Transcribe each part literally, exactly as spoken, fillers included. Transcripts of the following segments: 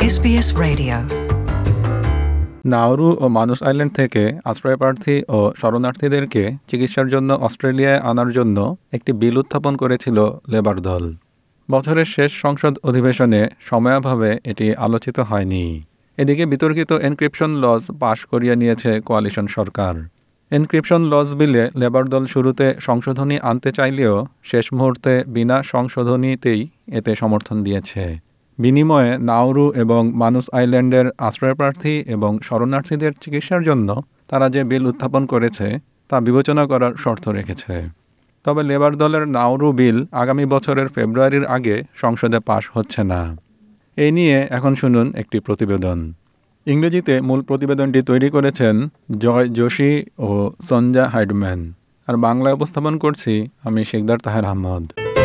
S B S Radio. Nauru ও Manus island থেকে আশ্রয়প্রার্থী ও শরণার্থীদেরকে চিকিৎসার জন্য অস্ট্রেলিয়ায় আনার জন্য একটি বিল উত্থাপন করেছিল লেবার দল। বছরের শেষ সংসদ অধিবেশনে সময়াভাবে এটি আলোচিত হয়নি। এদিকে বিতর্কিত এনক্রিপশন লজ পাশ করিয়ে নিয়েছে কোয়ালিশন সরকার। এনক্রিপশন লজ বিলে লেবার দল শুরুতে সংশোধনী আনতে চাইলেও শেষ মুহূর্তে বিনা সংশোধনীতেই এতে সমর্থন দিয়েছে। বিনিময়ে নাউরু এবং মানুষ আইল্যান্ডের আশ্রয়প্রার্থী এবং শরণার্থীদের চিকিৎসার জন্য তারা যে বিল উত্থাপন করেছে তা বিবেচনা করার শর্ত রেখেছে। তবে লেবার দলের নাউরু বিল আগামী বছরের ফেব্রুয়ারির আগে সংসদে পাশ হচ্ছে না। এই নিয়ে এখন শুনুন একটি প্রতিবেদন। ইংরেজিতে মূল প্রতিবেদনটি তৈরি করেছেন জয় যোশী ও সঞ্জা হাইডম্যান, আর বাংলায় উপস্থাপন করছি আমি শেখদার তাহের আহমদ।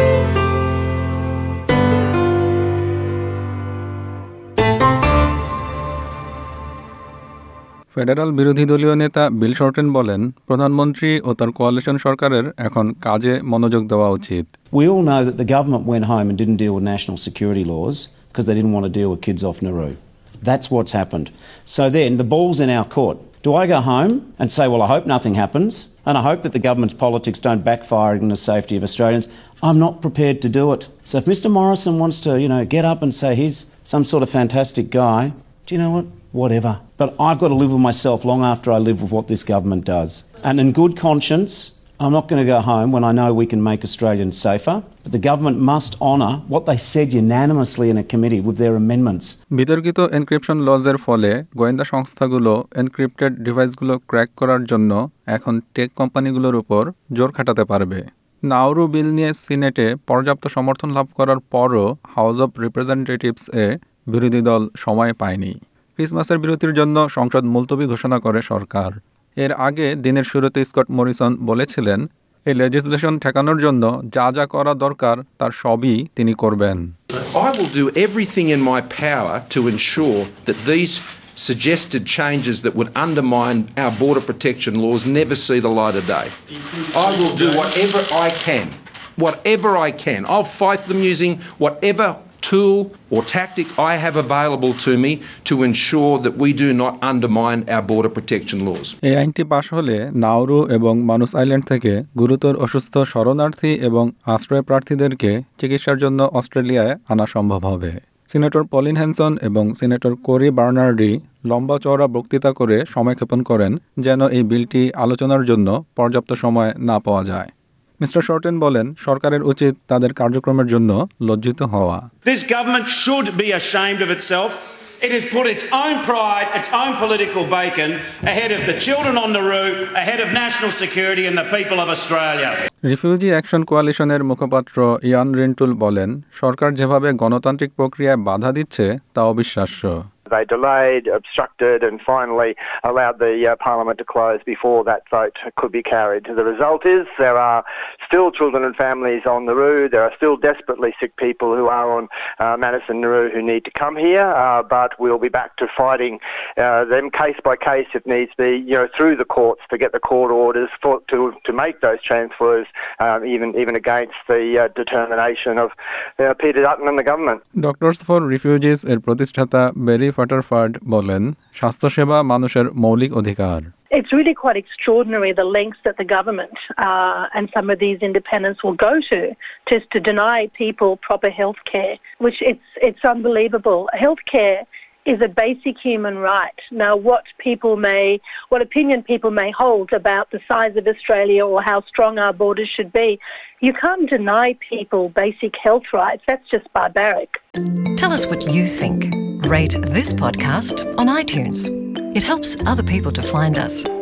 ফেডারাল বিরোধী দলীয় নেতা বিল শর্টেন বলেন, প্রধানমন্ত্রী ও তার কোয়ালিশন সরকারের এখন কাজে মনোযোগ দেওয়া উচিত। We all know that the government went home and didn't deal with national security laws because they didn't want to deal with kids off Nauru. That's what's happened. So then the ball's in our court. Do I go home and say, well, I hope nothing happens and I hope that the government's politics don't backfire in the safety of Australians? I'm not prepared to do it. So if Mister Morrison wants to, you know, get up and say he's some sort of fantastic guy, do you know what? Whatever. But I've got to live with myself long after I live with what this government does. And in good conscience, I'm not going to go home when I know we can make Australians safer. But the government must honour what they said unanimously in a committee with their amendments. বিতর্কিত encryption লজের ফলে গোয়েন্দা সংস্থাগুলো encrypted ডিভাইসগুলো crack করার জন্য এখন take কোম্পানিগুলোর উপর জোর খাটাতে পারবে। নাউরু বিল নিয়ে সিনেটে পর্যাপ্ত সমর্থন লাভ করার পরও হাউস অব রিপ্রেজেন্টেটিভস-এ বিরোধী দল সময় পায়নি। ক্রিসমাসের বিরতির জন্য সংসদ মুলতবি ঘোষণা করে সরকার। এর আগে দিনের শুরুতে স্কট মরিসন বলেছিলেন, এই লেজিসলেশন ঠেকানোর জন্য যা যা করা দরকার তার সবই তিনি করবেন। I will do everything in my power to ensure that these suggested changes that would undermine our border protection laws never see the light of day. I will do whatever I can. Whatever I can. I'll fight them using whatever tool or tactic I have available to me to ensure that we do not undermine our border protection laws. এই আইনটি পাশ হলে Nauru এবং মানুষ island থেকে গুরুতর অসুস্থ শরণার্থী এবং আশ্রয় প্রার্থীদেরকে চিকিৎসার জন্য অস্ট্রেলিয়ায় আনা সম্ভব হবে। সিনেটর পলিন হ্যানসন এবং সিনেটর কোরি বার্নার্ডি লম্বা চওড়া বক্তৃতা করে সময়ক্ষেপণ করেন যেন এই বিলটি আলোচনার জন্য পর্যাপ্ত সময় না পাওয়া যায়। মিস্টার শর্টেন বলেন, সরকারের উচিত তাদের কার্যক্রমের জন্য লজ্জিত হওয়া। This government should be ashamed of itself. It has put its own pride, its own political bacon ahead of the children on Nauru, ahead of national security and the people of Australia. Refugee action কোয়ালিশনের মুখপাত্র Ian রিন্টুল বলেন, সরকার যেভাবে গণতান্ত্রিক প্রক্রিয়ায় বাধা দিচ্ছে তা অবিশ্বাস্য। They delayed, obstructed and finally allowed the uh, parliament to close before that vote could be carried. The result is there are still children and families on Nauru. There are still desperately sick people who are on uh, Manus and Nauru who need to come here, uh, but we'll be back to fighting uh, them case by case if needs be, you know, through the courts to get the court orders for, to to make those transfers, um, even even against the uh, determination of uh, Peter Dutton and the government. Doctors for Refugees এর প্রতিষ্ঠাতা বেরি ফাটারফার্ড বলেন, স্বাস্থ্যসেবা মানুষের মৌলিক অধিকার। It's really quite extraordinary the lengths that the government uh, and some of these independents will go to just to deny people proper health care, which it's it's unbelievable. Health care is a basic human right. Now, what people may, what opinion people may hold about the size of Australia or how strong our borders should be, you can't deny people basic health rights. That's just barbaric. Tell us what you think. Rate this podcast on iTunes. It helps other people to find us.